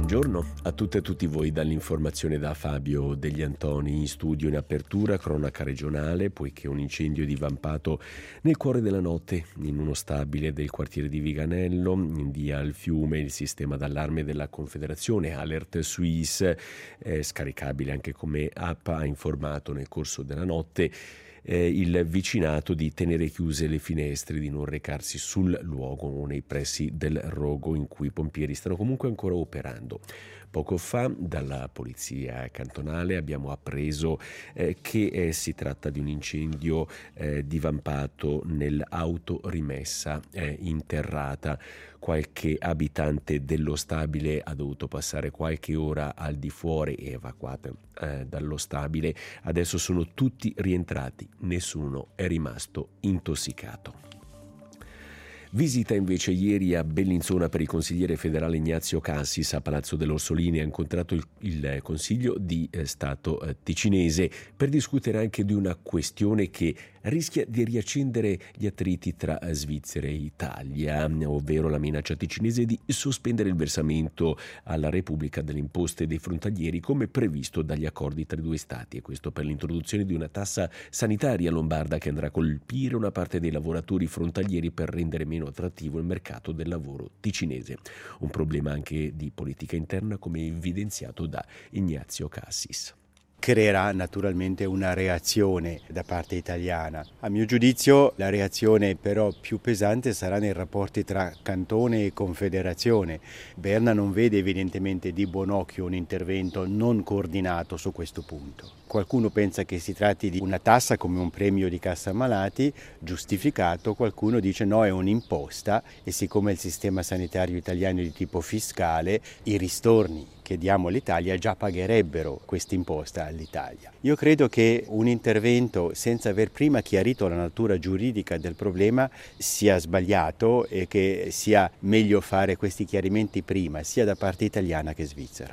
Buongiorno a tutte e tutti voi dall'informazione da Fabio Degli Antoni. In studio in apertura cronaca regionale, poiché un incendio è divampato nel cuore della notte in uno stabile del quartiere di Viganello, in via al Fiume. Il sistema d'allarme della Confederazione Alert Suisse, scaricabile anche come app, ha informato nel corso della notte il vicinato di tenere chiuse le finestre, di non recarsi sul luogo o nei pressi del rogo in cui i pompieri stanno comunque ancora operando. Poco fa dalla polizia cantonale abbiamo appreso che si tratta di un incendio divampato nell'auto rimessa interrata. Qualche abitante dello stabile ha dovuto passare qualche ora al di fuori e evacuato dallo stabile. Adesso sono tutti rientrati, nessuno è rimasto intossicato. Visita invece ieri a Bellinzona per il consigliere federale Ignazio Cassis a Palazzo dell'Orsolini. Ha incontrato il Consiglio di Stato ticinese per discutere anche di una questione che rischia di riaccendere gli attriti tra Svizzera e Italia, ovvero la minaccia ticinese di sospendere il versamento alla Repubblica delle imposte dei frontalieri come previsto dagli accordi tra i due stati, e questo per l'introduzione di una tassa sanitaria lombarda che andrà a colpire una parte dei lavoratori frontalieri per rendere meno attrattivo il mercato del lavoro ticinese. Un problema anche di politica interna, come evidenziato da Ignazio Cassis. Creerà naturalmente una reazione da parte italiana. A mio giudizio la reazione però più pesante sarà nei rapporti tra cantone e confederazione. Berna non vede evidentemente di buon occhio un intervento non coordinato su questo punto. Qualcuno pensa che si tratti di una tassa come un premio di cassa malati, giustificato. Qualcuno dice no, è un'imposta, e siccome il sistema sanitario italiano è di tipo fiscale, i ristorni che diamo all'Italia già pagherebbero questa imposta all'Italia. Io credo che un intervento senza aver prima chiarito la natura giuridica del problema sia sbagliato e che sia meglio fare questi chiarimenti prima, sia da parte italiana che svizzera.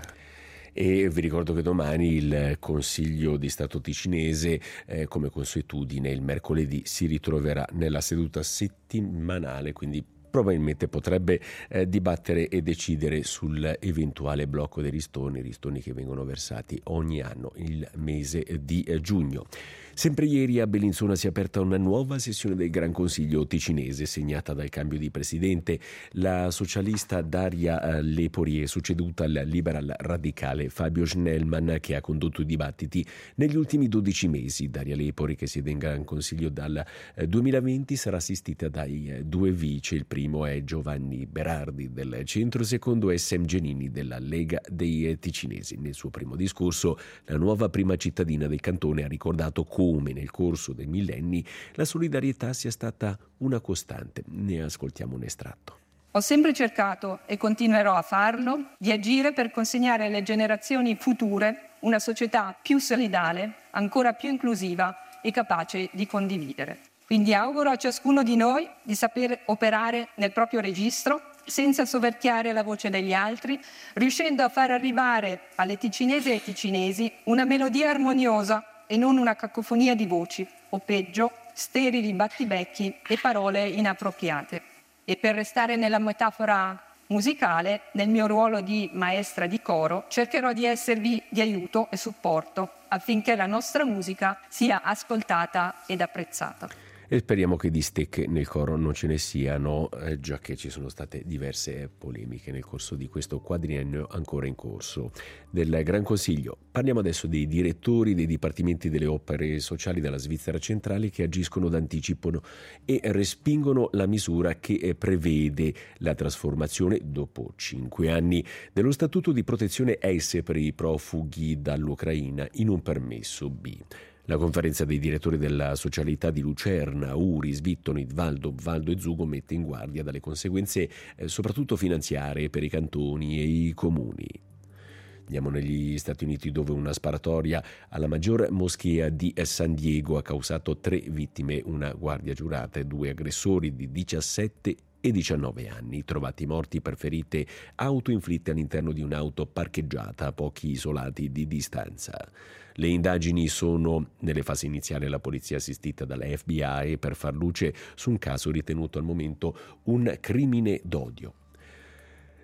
E vi ricordo che domani il Consiglio di Stato ticinese, come consuetudine, il mercoledì si ritroverà nella seduta settimanale, quindi probabilmente potrebbe dibattere e decidere sull'eventuale blocco dei ristoni che vengono versati ogni anno il mese di giugno. Sempre ieri a Bellinzona si è aperta una nuova sessione del Gran Consiglio ticinese, segnata dal cambio di presidente. La socialista Daria Lepori è succeduta al liberal radicale Fabio Schnellmann, che ha condotto i dibattiti negli ultimi 12 mesi. Daria Lepori, che siede in Gran Consiglio dal 2020, sarà assistita dai due vice. Il primo è Giovanni Berardi del centro, il secondo è Sam Genini della Lega dei Ticinesi. Nel suo primo discorso la nuova prima cittadina del cantone ha ricordato come nel corso dei millenni la solidarietà sia stata una costante. Ne ascoltiamo un estratto. Ho sempre cercato, e continuerò a farlo, di agire per consegnare alle generazioni future una società più solidale, ancora più inclusiva e capace di condividere. Quindi auguro a ciascuno di noi di saper operare nel proprio registro, senza soverchiare la voce degli altri, riuscendo a far arrivare alle ticinesi e ai ticinesi una melodia armoniosa e non una cacofonia di voci, o peggio, sterili battibecchi e parole inappropriate. E per restare nella metafora musicale, nel mio ruolo di maestra di coro, cercherò di esservi di aiuto e supporto affinché la nostra musica sia ascoltata ed apprezzata. E speriamo che di stecche nel coro non ce ne siano, già che ci sono state diverse polemiche nel corso di questo quadriennio ancora in corso del Gran Consiglio. Parliamo adesso dei direttori dei dipartimenti delle opere sociali della Svizzera centrale, che agiscono d'anticipo e respingono la misura che prevede la trasformazione, dopo 5 anni, dello statuto di protezione EIS per i profughi dall'Ucraina in un permesso B. La conferenza dei direttori della socialità di Lucerna, Uri, Svittoni, Valdo e Zugo mette in guardia dalle conseguenze soprattutto finanziarie per i cantoni e i comuni. Andiamo negli Stati Uniti, dove una sparatoria alla maggior moschea di San Diego ha causato 3 vittime, una guardia giurata e 2 aggressori di 17 e 19 anni, trovati morti per ferite autoinflitte all'interno di un'auto parcheggiata a pochi isolati di distanza. Le indagini sono nelle fasi iniziali. La polizia, assistita dalla FBI, per far luce su un caso ritenuto al momento un crimine d'odio.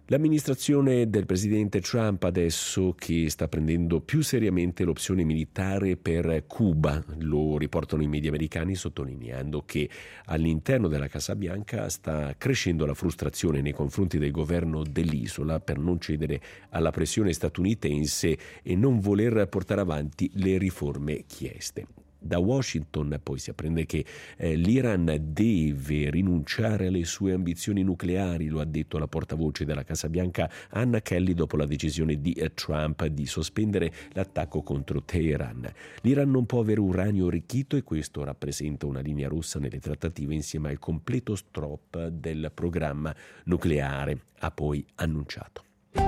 L'amministrazione del presidente Trump adesso che sta prendendo più seriamente l'opzione militare per Cuba, lo riportano i media americani sottolineando che all'interno della Casa Bianca sta crescendo la frustrazione nei confronti del governo dell'isola per non cedere alla pressione statunitense e non voler portare avanti le riforme chieste. Da Washington poi si apprende che l'Iran deve rinunciare alle sue ambizioni nucleari, lo ha detto la portavoce della Casa Bianca Anna Kelly dopo la decisione di Trump di sospendere l'attacco contro Teheran. L'Iran non può avere uranio arricchito e questo rappresenta una linea rossa nelle trattative insieme al completo stop del programma nucleare, ha poi annunciato.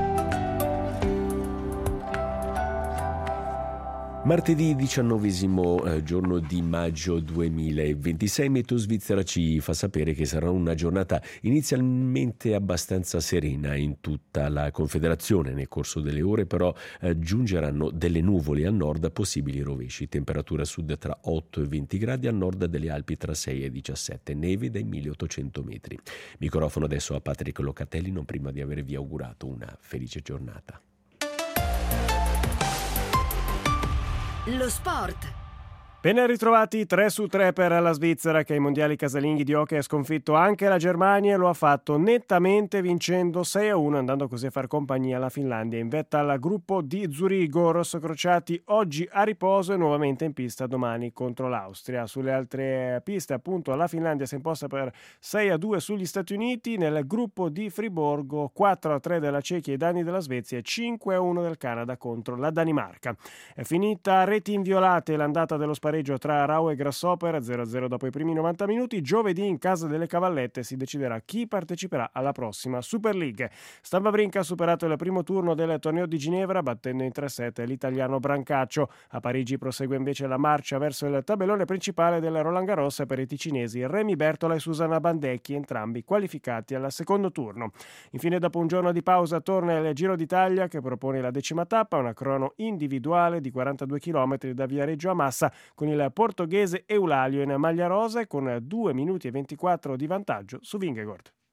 Martedì 19 giorno di maggio 2026, Meteo Svizzera ci fa sapere che sarà una giornata inizialmente abbastanza serena in tutta la Confederazione. Nel corso delle ore però giungeranno delle nuvole al nord, possibili rovesci, temperatura a sud tra 8 e 20 gradi, al nord delle Alpi tra 6 e 17, neve dai 1800 metri. Microfono adesso a Patrick Locatelli, non prima di avervi augurato una felice giornata. Lo sport. Ben ritrovati 3-3 per la Svizzera che ai mondiali casalinghi di hockey ha sconfitto anche la Germania e lo ha fatto nettamente vincendo 6-1, andando così a far compagnia alla Finlandia in vetta al gruppo di Zurigo. Rossocrociati oggi a riposo e nuovamente in pista domani contro l'Austria. Sulle altre piste appunto la Finlandia si è imposta per 6-2 sugli Stati Uniti, nel gruppo di Friburgo 4-3 della Cechia ai danni della Svezia e 5-1 del Canada contro la Danimarca. È finita a reti inviolate l'andata dello spareggio tra Rau e Grasshopper 0-0 dopo i primi 90 minuti. Giovedì in casa delle Cavallette si deciderà chi parteciperà alla prossima Super League. Stan Wawrinka ha superato il primo turno del torneo di Ginevra battendo in 3-7 l'italiano Brancaccio. A Parigi prosegue invece la marcia verso il tabellone principale del Roland Garros per i ticinesi Remy Bertola e Susanna Bandecchi, entrambi qualificati al secondo turno. Infine, dopo un giorno di pausa torna il Giro d'Italia che propone la 10ª tappa, una crono individuale di 42 km da Viareggio a Massa con il portoghese Eulalio in maglia rosa e con 2 minuti e 24 di vantaggio su Vingegaard.